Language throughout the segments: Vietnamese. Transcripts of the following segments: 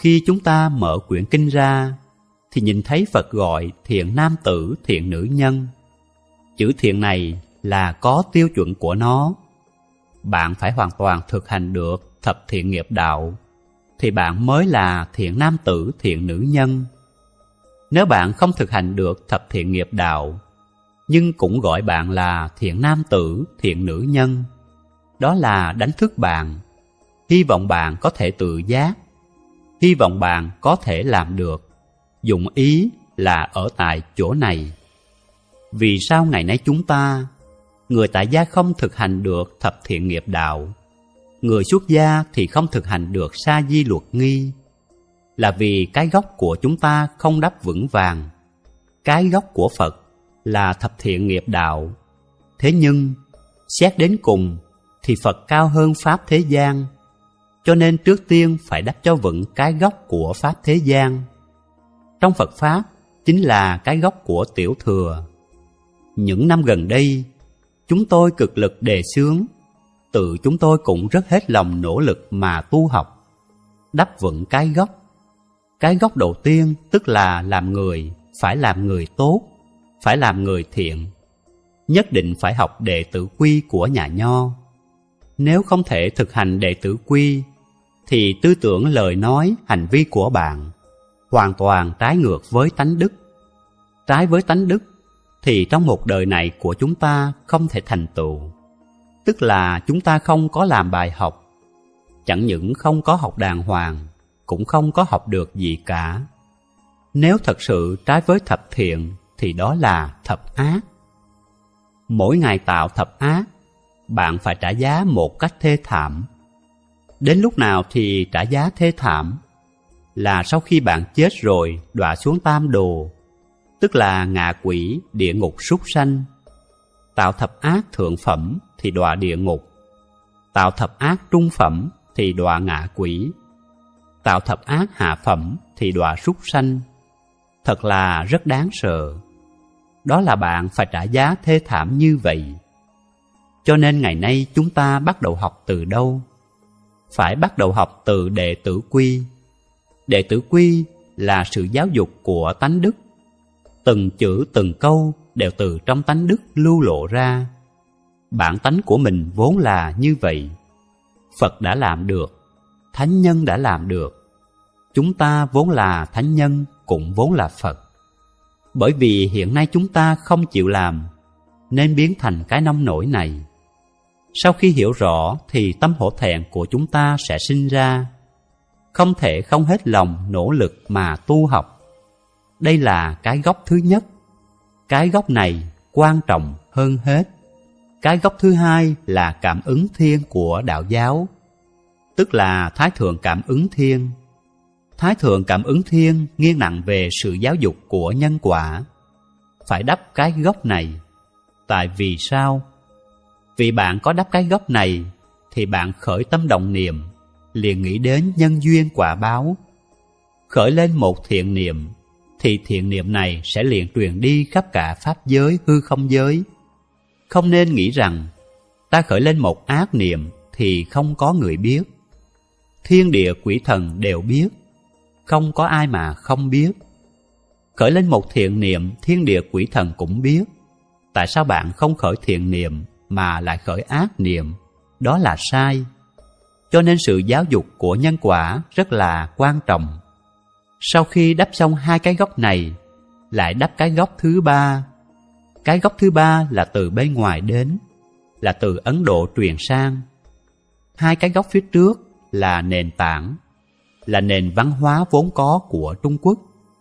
Khi chúng ta mở quyển kinh ra thì nhìn thấy Phật gọi thiện nam tử, thiện nữ nhân. Chữ thiện này là có tiêu chuẩn của nó. Bạn phải hoàn toàn thực hành được thập thiện nghiệp đạo thì bạn mới là thiện nam tử, thiện nữ nhân. Nếu bạn không thực hành được thập thiện nghiệp đạo nhưng cũng gọi bạn là thiện nam tử, thiện nữ nhân, đó là đánh thức bạn. Hy vọng bạn có thể tự giác, hy vọng bạn có thể làm được. Dụng ý là ở tại chỗ này. Vì sao ngày nay chúng ta, người tại gia không thực hành được thập thiện nghiệp đạo, người xuất gia thì không thực hành được sa di luật nghi? Là vì cái gốc của chúng ta không đắp vững vàng. Cái gốc của Phật là thập thiện nghiệp đạo. Thế nhưng xét đến cùng thì Phật cao hơn Pháp thế gian, cho nên trước tiên phải đắp cho vững cái gốc của Pháp thế gian. Trong Phật Pháp chính là cái gốc của tiểu thừa. Những năm gần đây, chúng tôi cực lực đề xướng, tự chúng tôi cũng rất hết lòng nỗ lực mà tu học, đắp vững cái gốc. Cái gốc đầu tiên tức là làm người, phải làm người tốt, phải làm người thiện. Nhất định phải học đệ tử quy của nhà Nho. Nếu không thể thực hành đệ tử quy, thì tư tưởng, lời nói, hành vi của bạn hoàn toàn trái ngược với tánh đức. Trái với tánh đức thì trong một đời này của chúng ta không thể thành tựu. Tức là chúng ta không có làm bài học. Chẳng những không có học đàng hoàng, cũng không có học được gì cả. Nếu thật sự trái với thập thiện thì đó là thập ác. Mỗi ngày tạo thập ác, bạn phải trả giá một cách thê thảm. Đến lúc nào thì trả giá thê thảm? Là sau khi bạn chết rồi đọa xuống tam đồ, tức là ngạ quỷ, địa ngục, súc sanh. Tạo thập ác thượng phẩm thì đọa địa ngục, tạo thập ác trung phẩm thì đọa ngạ quỷ, tạo thập ác hạ phẩm thì đọa súc sanh. Thật là rất đáng sợ. Đó là bạn phải trả giá thê thảm như vậy. Cho nên ngày nay chúng ta bắt đầu học từ đâu? Phải bắt đầu học từ đệ tử quy. Đệ tử quy là sự giáo dục của tánh đức. Từng chữ từng câu đều từ trong tánh đức lưu lộ ra. Bản tánh của mình vốn là như vậy. Phật đã làm được, thánh nhân đã làm được. Chúng ta vốn là thánh nhân, cũng vốn là Phật. Bởi vì hiện nay chúng ta không chịu làm, nên biến thành cái nông nổi này. Sau khi hiểu rõ thì tâm hổ thẹn của chúng ta sẽ sinh ra. Không thể không hết lòng nỗ lực mà tu học. Đây là cái gốc thứ nhất. Cái gốc này quan trọng hơn hết. Cái gốc thứ hai là cảm ứng thiên của đạo giáo, tức là Thái Thượng Cảm Ứng Thiên. Thái Thượng Cảm Ứng Thiên nghiêng nặng về sự giáo dục của nhân quả. Phải đắp cái gốc này. Tại vì sao? Vì bạn có đắp cái gốc này thì bạn khởi tâm động niệm, liền nghĩ đến nhân duyên quả báo. Khởi lên một thiện niệm thì thiện niệm này sẽ liền truyền đi khắp cả pháp giới, hư không giới. Không nên nghĩ rằng ta khởi lên một ác niệm thì không có người biết. Thiên địa quỷ thần đều biết, không có ai mà không biết. Khởi lên một thiện niệm, thiên địa quỷ thần cũng biết. Tại sao bạn không khởi thiện niệm mà lại khởi ác niệm? Đó là sai. Cho nên sự giáo dục của nhân quả rất là quan trọng. Sau khi đắp xong hai cái gốc này, lại đắp cái gốc thứ ba. Cái gốc thứ ba là từ bên ngoài đến, là từ Ấn Độ truyền sang. Hai cái gốc phía trước là nền tảng, là nền văn hóa vốn có của Trung Quốc.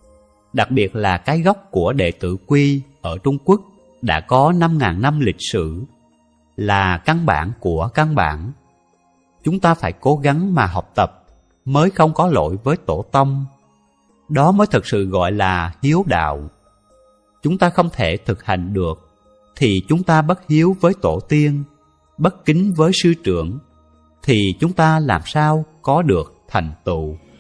Đặc biệt là cái gốc của đệ tử quy ở Trung Quốc đã có 5.000 năm lịch sử, là căn bản của căn bản. Chúng ta phải cố gắng mà học tập mới không có lỗi với tổ tông. Đó mới thực sự gọi là hiếu đạo. Chúng ta không thể thực hành được thì chúng ta bất hiếu với tổ tiên, bất kính với sư trưởng, thì chúng ta làm sao có được thành tựu.